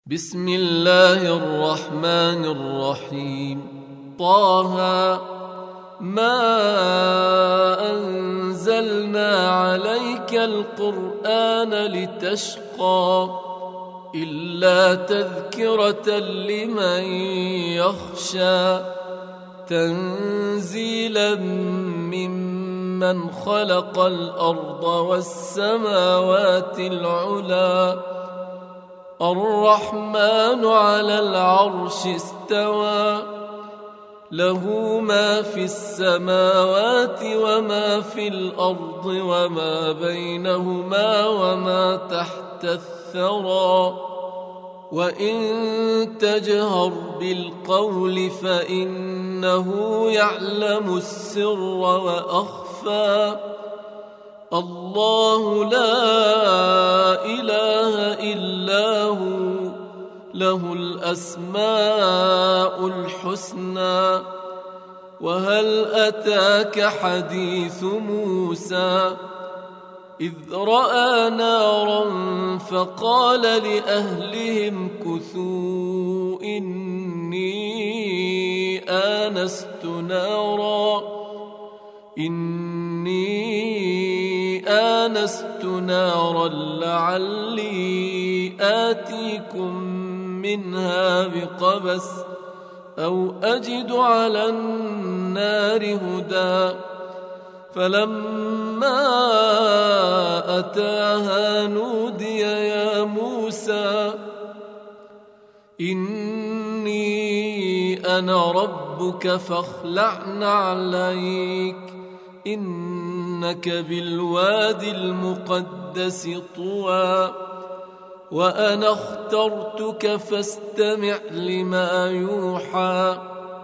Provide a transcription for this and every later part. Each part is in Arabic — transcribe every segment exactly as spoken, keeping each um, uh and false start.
بسم الله الرحمن الرحيم. طه ما أنزلنا عليك القرآن لتشقى إلا تذكرة لمن يخشى تنزيلا ممن خلق الأرض والسماوات العلى الرحمن على العرش استوى له ما في السماوات وما في الأرض وما بينهما وما تحت الثرى وإن تجهر بالقول فإنه يعلم السر وأخفى الله لا إله إلا هو له الأسماء الحسنى. وهل أتاك حديث موسى إذ رأى نارا فقال لأهلهم كثوا إني آنست نارا إني آنست نارا لعلي آتيكم منها بقبس أو أجد على النار هدى. فلما أتاها نودي يا موسى إني أنا ربك فاخلع نعليك إنك بالوادي المقدس طوى وأنا اخترتك فاستمع لما يوحى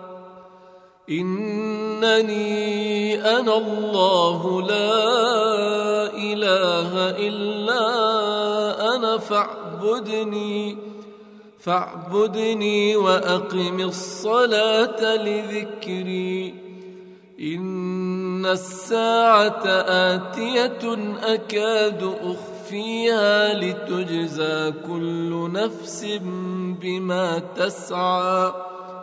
إنني أنا الله لا إله إلا أنا فاعبدني فاعبدني وأقم الصلاة لذكري إن الساعة آتية أكاد أخفيها لتجزى كل نفس بما تسعى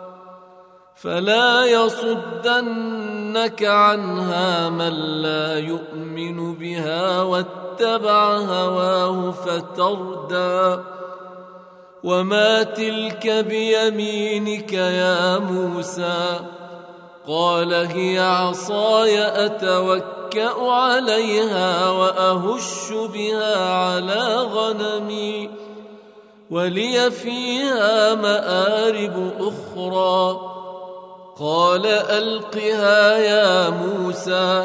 فلا يصدنك عنها من لا يؤمن بها واتبع هواه فتردى. وما تلك بيمينك يا موسى قال هي عصاي أتوكأ عليها وأهش بها على غنمي ولي فيها مآرب أخرى. قال ألقها يا موسى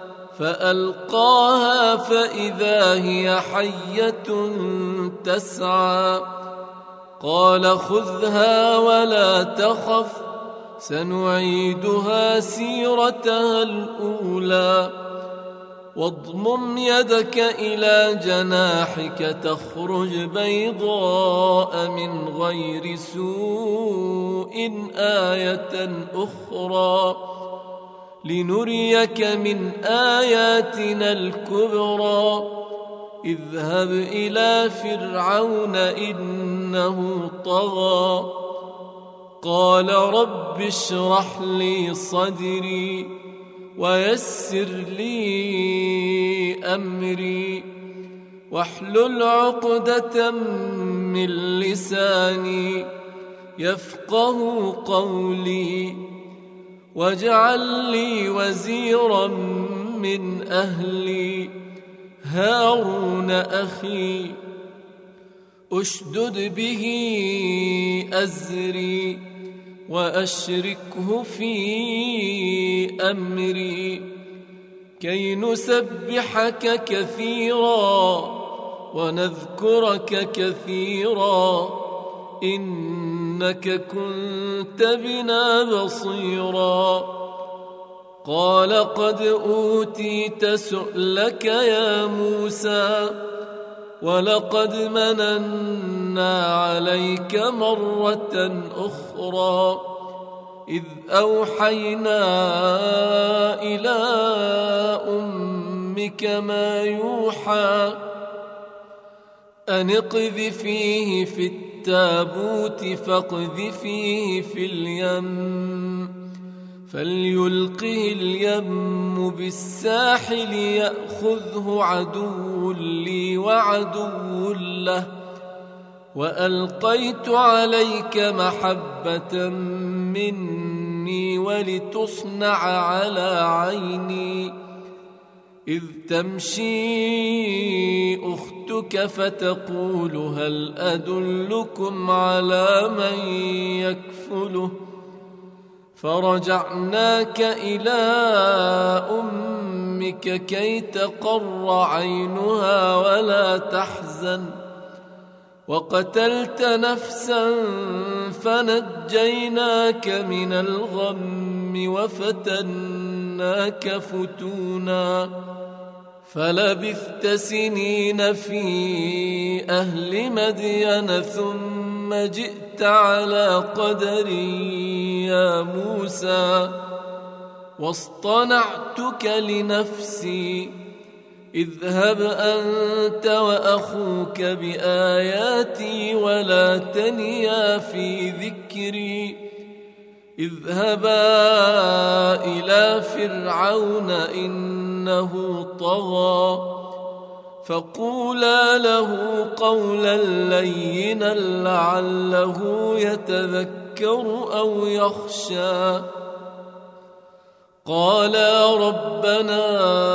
فألقاها فإذا هي حية تسعى قال خذها ولا تخف سنعيدها سيرتها الأولى واضمم يدك إلى جناحك تخرج بيضاء من غير سوء آية أخرى لنريك من آياتنا الكبرى اذهب إلى فرعون إنه طغى قال رب اشرح لي صدري ويسر لي أمري واحلل عقدة من لساني يفقه قولي واجعل لي وزيرا من أهلي هارون أخي أشدد به أزري وأشركه في أمري كي نسبحك كثيرا ونذكرك كثيرا إنك كنت بنا بصيرا. قال قد أوتيت سؤلك يا موسى ولقد مننا عليك مرة أخرى إذ أوحينا إلى أمك ما يوحى أن اقذفيه في التابوت فاقذفيه في اليم فليلقه اليم بالساحل يأخذه عدو لي وعدو له وألقيت عليك محبة مني ولتصنع على عيني إذ تمشي أختك فتقول هل أدلكم على من يكفله فرجعناك إلى أمك كي تقر عينها ولا تحزن وقتلت نفسا فنجيناك من الغم وفتناك فتونا فلبثت سنين في أهل مدين ثم جئت على قدري يا موسى واصطنعتك لنفسي اذهب أنت وأخوك بآياتي ولا تنيا في ذكري اذهبا إلى فرعون إنه طغى فقولا له قولا لينا لعله يتذكر أو يخشى قالا ربنا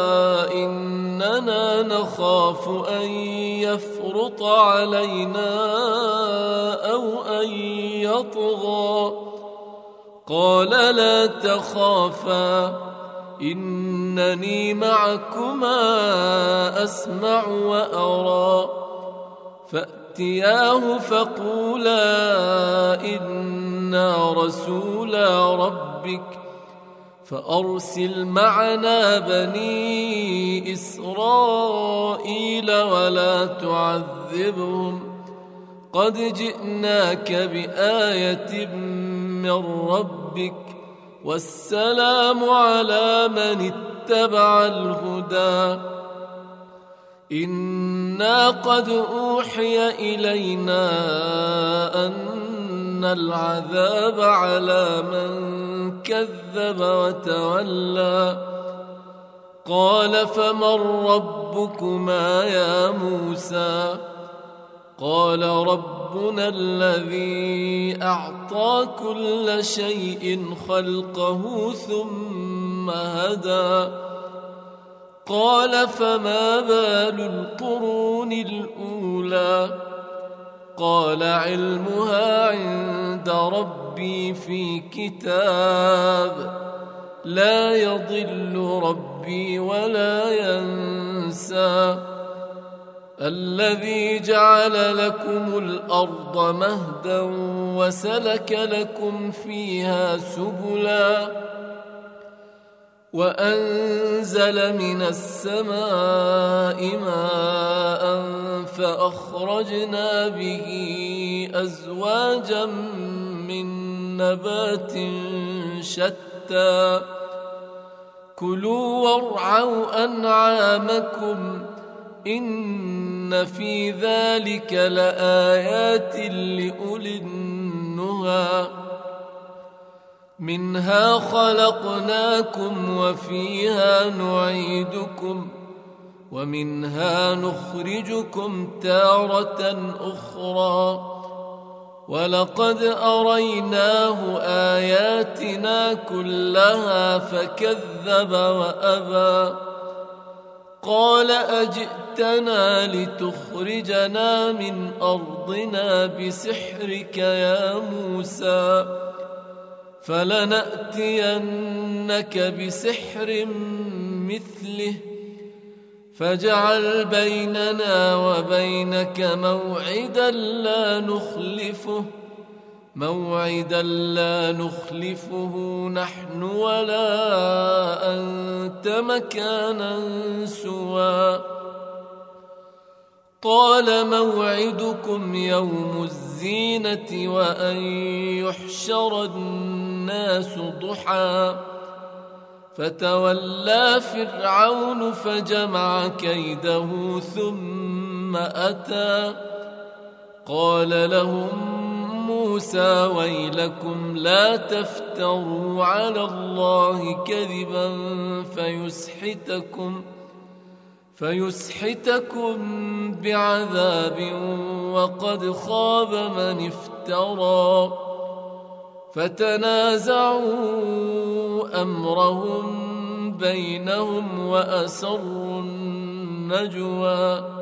إننا نخاف أن يفرط علينا أو أن يطغى قال لا تخافا إنني معكما أسمع وأرى فأتياه فقولا إنا رسولا ربك فأرسل معنا بني إسرائيل ولا تعذبهم قد جئناك بآية من ربك والسلام على من اتبع الهدى إنا قد أوحي إلينا أن العذاب على من كذب وتولى قال فمن ربكما يا موسى قال ربنا الذي أعطى كل شيء خلقه ثم هدى قال فما بال القرون الأولى قال علمها عند ربي في كتاب لا يضل ربي ولا ينسى الذي جعل لكم الأرض مهدا وسلك لكم فيها سبلا وأنزل من السماء ماء فأخرجنا به أزواجا من نبات شتى كلوا وارعوا أنعامكم إن في ذلك لآيات لأولي النهى منها خلقناكم وفيها نعيدكم ومنها نخرجكم تارة أخرى ولقد أريناه آياتنا كلها فكذب وأبى قال أجئتنا لتخرجنا من أرضنا بسحرك يا موسى فلنأتينك بسحر مثله فاجعل بيننا وبينك موعدا لا نخلفه موعدا لا نخلفه نحن ولا أنت مكانا سوى قال موعدكم يوم الزينة وأن يحشر الناس ضحى فتولى فرعون فجمع كيده ثم ثم أتى. قال لهم موسى ويلكم لا تفتروا على الله كذبا فيسحتكم فيسحتكم بعذاب وقد خاب من افترى. فتنازعوا أمرهم بينهم وأسروا النجوى.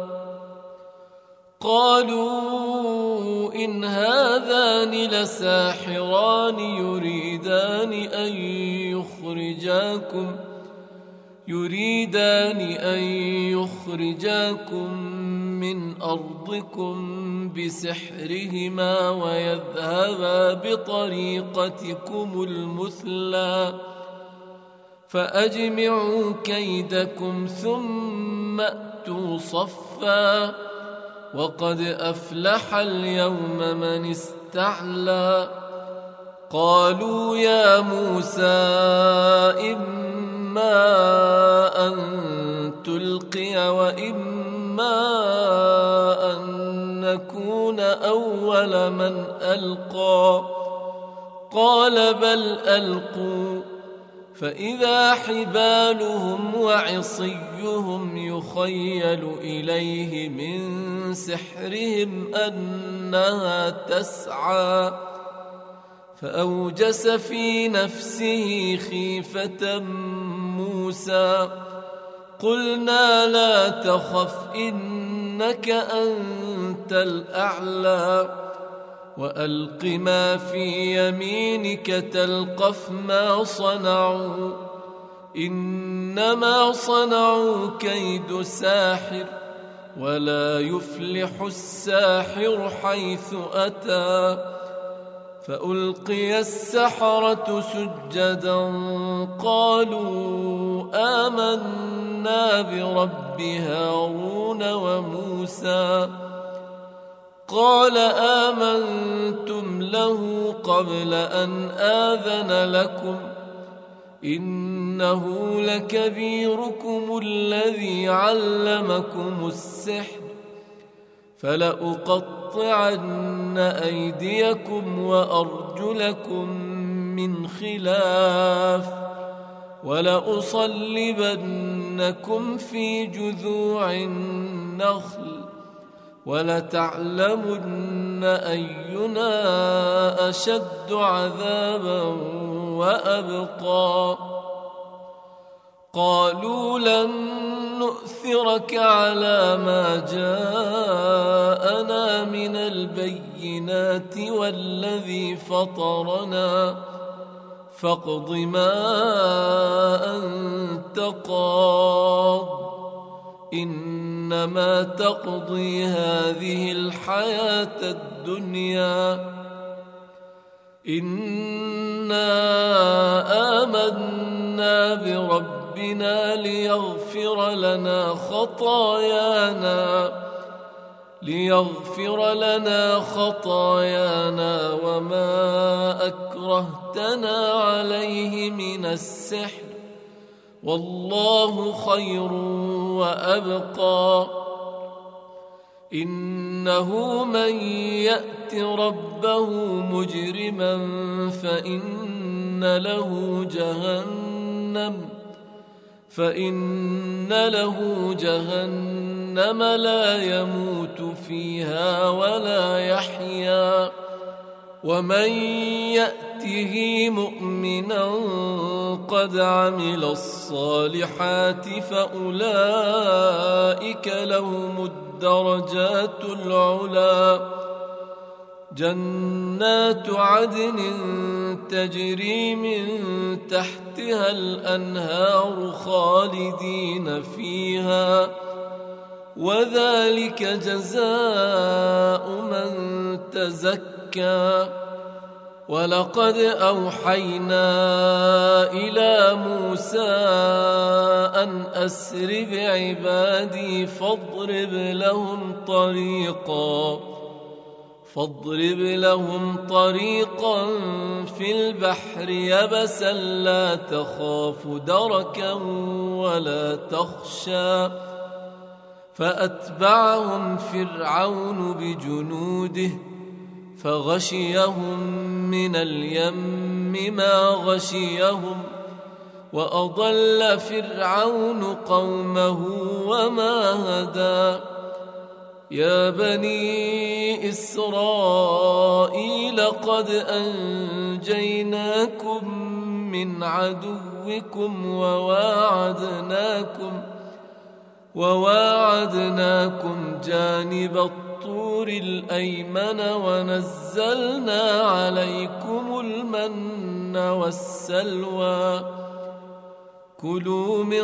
قالوا إن هذان لساحران يريدان أن يخرجاكم يريدان أن يخرجاكم من أرضكم بسحرهما ويذهبا بطريقتكم المثلى فأجمعوا كيدكم ثم أتوا صفا وقد أفلح اليوم من استعلى. قالوا يا موسى إما أن تلقي وإما أن نكون أول من ألقى. قال بل ألقوا فإذا حبالهم وعصيهم يخيل إليه من سحرهم أنها تسعى. فأوجس في نفسه خيفة موسى. قلنا لا تخف إنك أنت الأعلى وألق ما في يمينك تلقف ما صنعوا إنما صنعوا كيد ساحر ولا يفلح الساحر حيث أتى. فألقي السحرة سجدا قالوا آمنا برب هارون وموسى. قال آمنتم له قبل أن آذن لكم إنه لكبيركم الذي علمكم السحر فلأقطعن أيديكم وأرجلكم من خلاف ولأصلبنكم في جذوع النخل ولتعلمن أينا أشد عذابا وأبقى. قالوا لن نؤثرك على ما جاءنا من البينات والذي فطرنا فاقض ما أنت قاض إنما تقضي هذه الحياة الدنيا. إنا آمنا بربنا ليغفر لنا خطايانا ليغفر لنا خطايانا وما أكرهتنا عليه من السحر والله خير وأبقى. إنه من يأت ربه مجرما فإن له جهنم فإن له جهنم لا يموت فيها ولا يحيا ومن يأته مؤمنا قد عمل الصالحات فأولئك لهم الدرجات العلى جنات عدن تجري من تحتها الأنهار خالدين فيها وذلك جزاء من تزكى. ولقد أوحينا إلى موسى أن أسر بعبادي فاضرب لهم طريقا فاضرب لهم طريقا في البحر يبسا لا تخاف دركا ولا تخشى فأتبعهم فرعون بجنوده فغشيهم من اليم ما غشيهم وأضل فرعون قومه وما هدى يا بني إسرائيل قد أنجيناكم من عدوكم وواعدناكم وواعدناكم جانب الطور الأيمن ونزلنا عليكم المن والسلوى كلوا من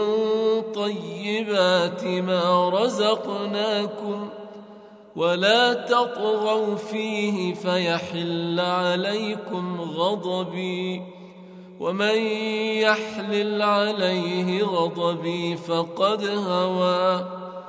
طيبات ما رزقناكم ولا تطغوا فيه فيحل عليكم غضبي ومن يحلل عليه غضبي فقد هوى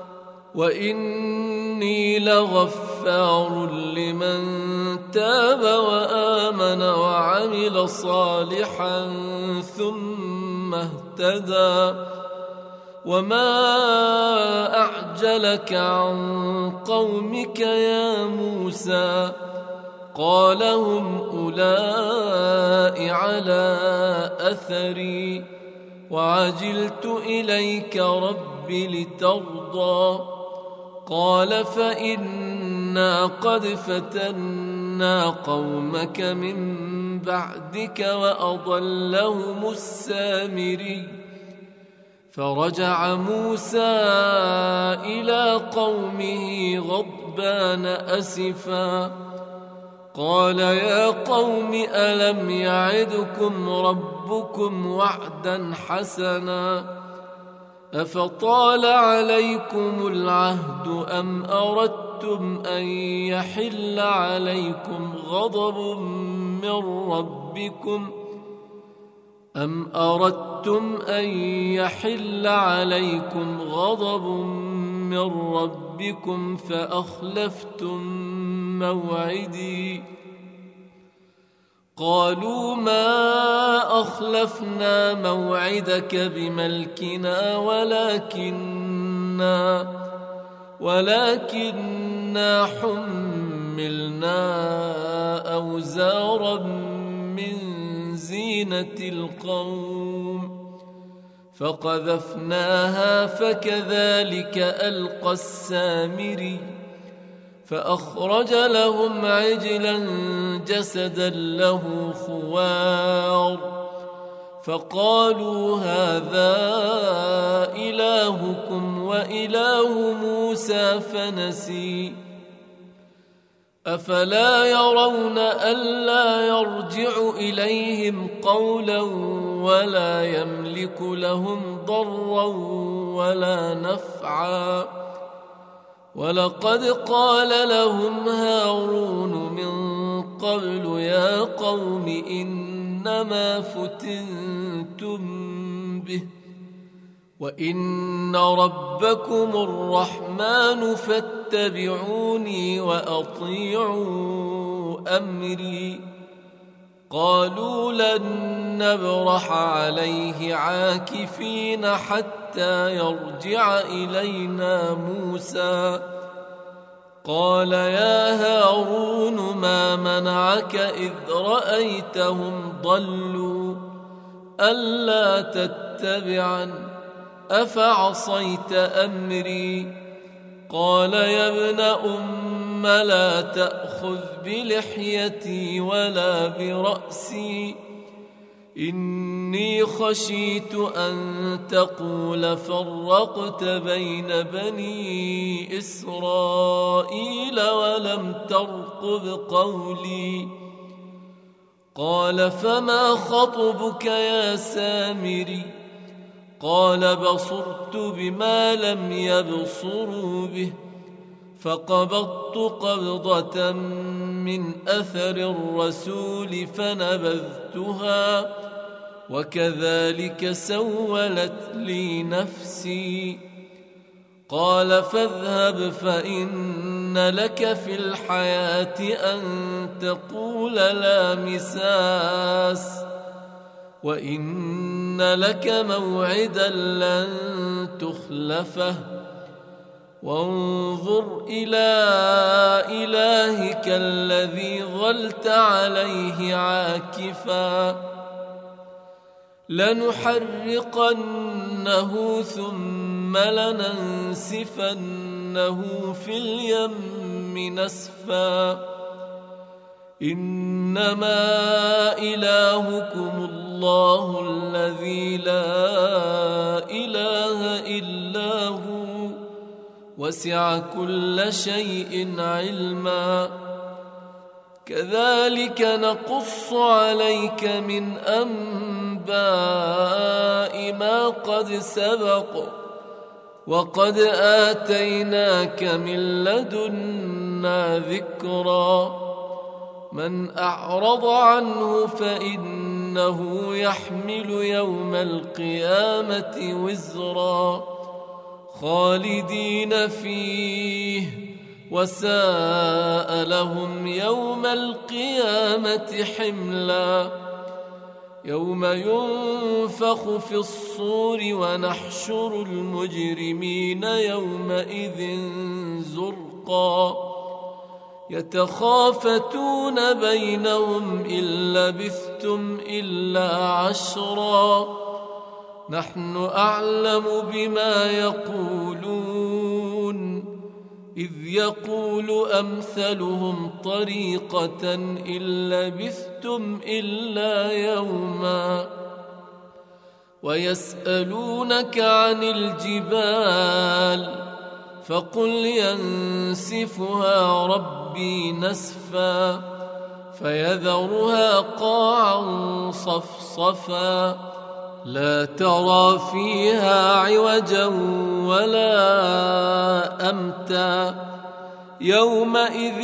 وإني لغفار لمن تاب وآمن وعمل صالحا ثم اهتدى وما أعجلك عن قومك يا موسى قال هم أولئك على أثري وعجلت إليك رب لترضى قال فإنا قد فتنا قومك من بعدك وأضلهم السامري فرجع موسى إلى قومه غضبان أسفا قال يا قوم ألم يعدكم ربكم وعدا حسنا أفطال عليكم العهد أم أردتم أن يحل عليكم غضب من ربكم أم أردتم أن يحل عليكم غضب من ربكم فأخلفتم موعدي قالوا ما أخلفنا موعدك بملكنا ولكننا ولكننا حملنا أوزارا من زينة القوم فقذفناها فكذلك ألقى السامري فأخرج لهم عجلا جسدا له خوار فقالوا هذا إلهكم وإله موسى فنسي أفلا يرون ألا يرجع إليهم قولا ولا يملك لهم ضرا ولا نفعا ولقد قال لهم هارون من قبل يا قوم إنما فتنتم به وإن ربكم الرحمن فاتبعوني وأطيعوا أمري قالوا لن نبرح عليه عاكفين حتى يرجع إلينا موسى قال يا هارون ما منعك إذ رأيتهم ضلوا ألا تتبعن أفعصيت أمري قال يا ابن أم لا تأخذ بلحيتي ولا برأسي إني خشيت أن تقول فرقت بين بني إسرائيل ولم ترقب قولي قال فما خطبك يا سامري قال بصرت بما لم يبصروا به فقبضت قبضة من أثر الرسول فنبذتها وكذلك سولت لي نفسي قال فاذهب فإن لك في الحياة أن تقول لا مساس وإن لك موعدا لن تخلفه وانظر إلى إلهك الذي ظلت عليه عاكفا لنحرقنه ثم لننسفنه في اليم نسفا إنما إلهكم الله الذي لا إله إلا هو وسع كل شيء علما كذلك نقص عليك من أنباء ما قد سبق وقد آتيناك من لدنا ذكرا من أعرض عنه فإنه يحمل يوم القيامة وزرا خالدين فيه وساء لهم يوم القيامة حملا يوم ينفخ في الصور ونحشر المجرمين يومئذ زرقا يتخافتون بينهم إن لبثتم إلا عشرا نحن أعلم بما يقولون إذ يقول أمثلهم طريقة إن لبثتم إلا يوما ويسألونك عن الجبال فقل ينسفها ربي نسفا فيذرها قاعا صفصفا لا ترى فيها عوجا ولا أمتا يومئذ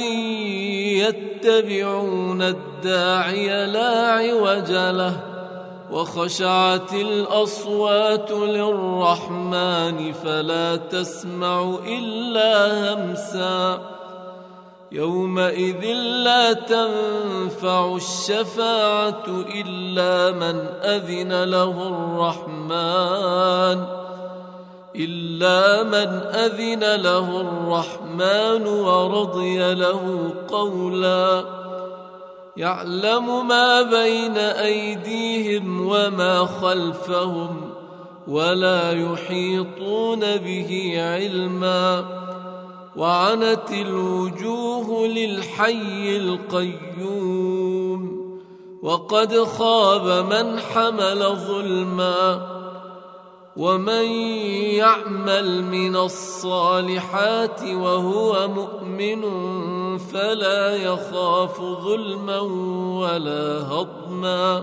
يتبعون الداعي لا عوج له وخشعت الأصوات للرحمن فلا تسمع إلا همسا يومئذ لا تنفع الشفاعة إلا من أذن له الرحمن إلا من أذن له الرحمن ورضي له قولا يعلم ما بين أيديهم وما خلفهم ولا يحيطون به علما وعنت الوجوه للحي القيوم وقد خاب من حمل ظلما ومن يعمل من الصالحات وهو مؤمن فلا يخاف ظلما ولا هضما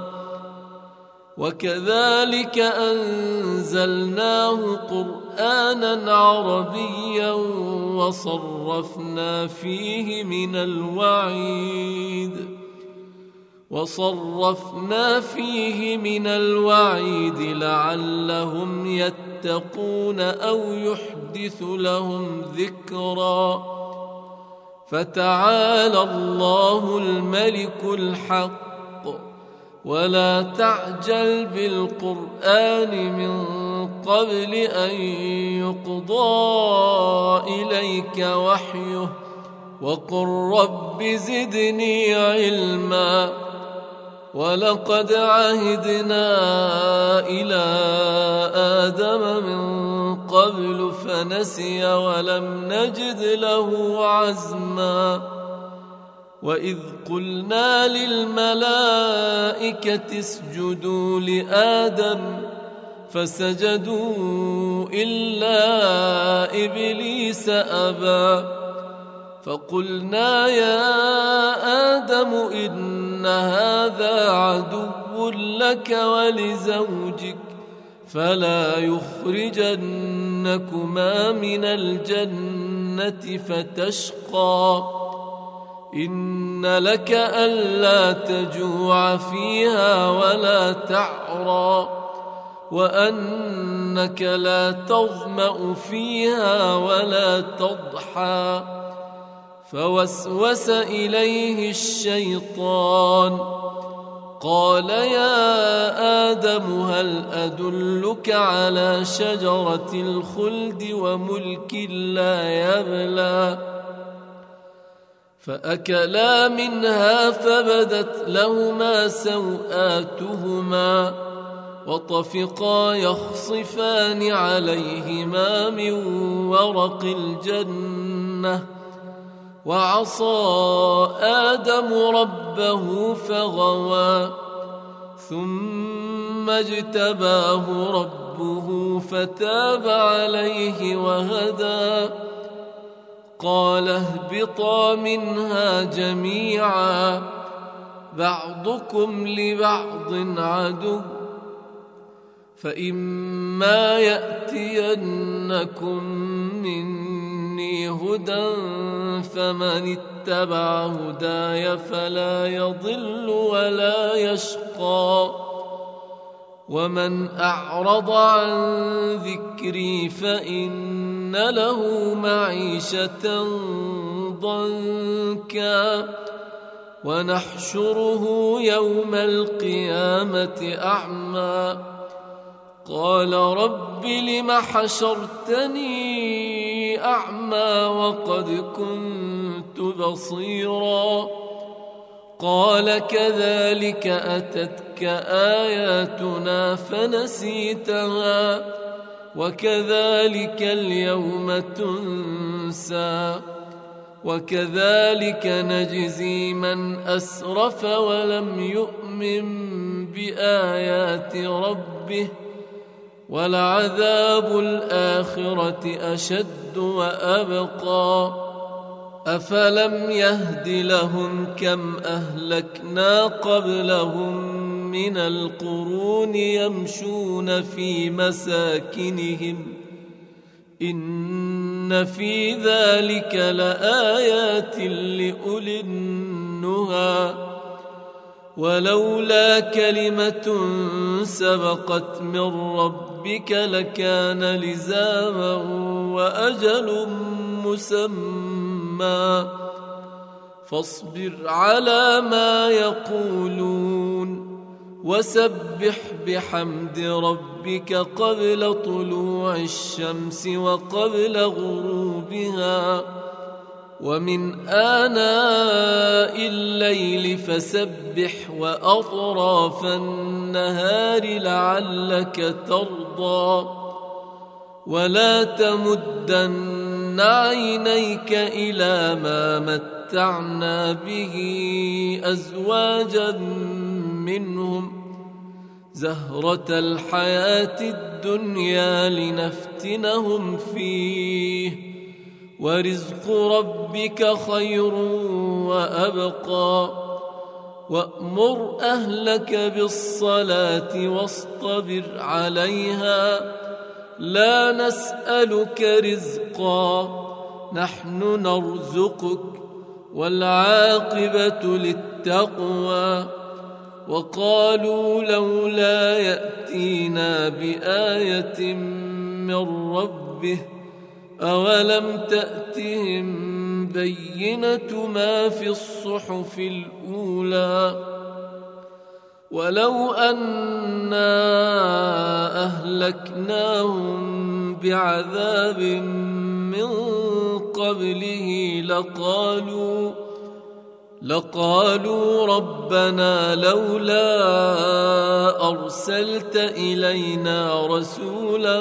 وكذلك أنزلناه قرآنا عربيا وصرفنا فيه من الوعيد وصرفنا فيه من الوعيد لعلهم يتقون أو يحدث لهم ذكرا فتعالى الله الملك الحق ولا تعجل بالقرآن من قبل أن يقضى إليك وحيه وقل رب زدني علما ولقد عهدنا إلى آدم من قبل فنسي ولم نجد له عزما وإذ قلنا للملائكة اسجدوا لآدم فسجدوا إلا إبليس أبى فقلنا يا آدم إن هذا عدو لك ولزوجك فلا يخرجنكما من الجنة فتشقى إن لك ألا تجوع فيها ولا تعرى وأنك لا تظمأ فيها ولا تضحى فوسوس إليه الشيطان قال يا آدم هل أدلك على شجرة الخلد وملك لا يبلى فأكلا منها فبدت لهما سوآتهما وطفقا يخصفان عليهما من ورق الجنة وعصى آدم ربه فغوى ثم اجتباه ربه فتاب عليه وهدى قال اهبطا منها جميعا بعضكم لبعض عدو فإما يأتينكم مني هدى فمن اتبع هداي فلا يضل ولا يشقى ومن أعرض عن ذكري فإن له معيشة ضنكا ونحشره يوم القيامة أعمى قال رب لم حشرتني أعمى وقد كنت بصيرا قال كذلك أتتك آياتنا فنسيتها وكذلك اليوم تنسى وكذلك نجزي من أسرف ولم يؤمن بآيات ربه ولعذاب الآخرة أشد وأبقى أفلم يهد لهم كم أهلكنا قبلهم من القرون يمشون في مساكنهم إن في ذلك لآيات لأولي النهى ولولا كلمة سبقت من ربك لكان لزاما وأجل مسمى فاصبر على ما يقولون وسبح بحمد ربك قبل طلوع الشمس وقبل غروبها ومن آناء الليل فسبح وأطراف النهار لعلك ترضى ولا تمدن عينيك إلى ما متعنا به أزواجا منهم زهرة الحياة الدنيا لنفتنهم فيه ورزق ربك خير وأبقى وأمر أهلك بالصلاة واصطبر عليها لا نسألك رزقا نحن نرزقك والعاقبة للتقوى وقالوا لولا يأتينا بآية من ربه أولم تأتهم بينة ما في الصحف الأولى ولو أنا أهلكناهم بعذاب من قبله لقالوا لقالوا ربنا لولا أرسلت إلينا رسولا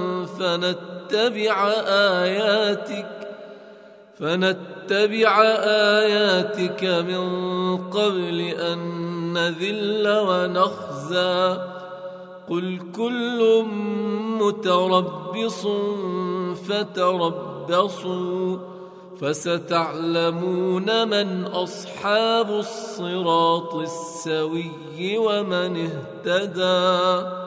فنتبع آياتك فنتبع آياتك من قبل أن نذل ونخزى قل كل متربص فتربصوا فستعلمون من أصحاب الصراط السوي ومن اهتدى.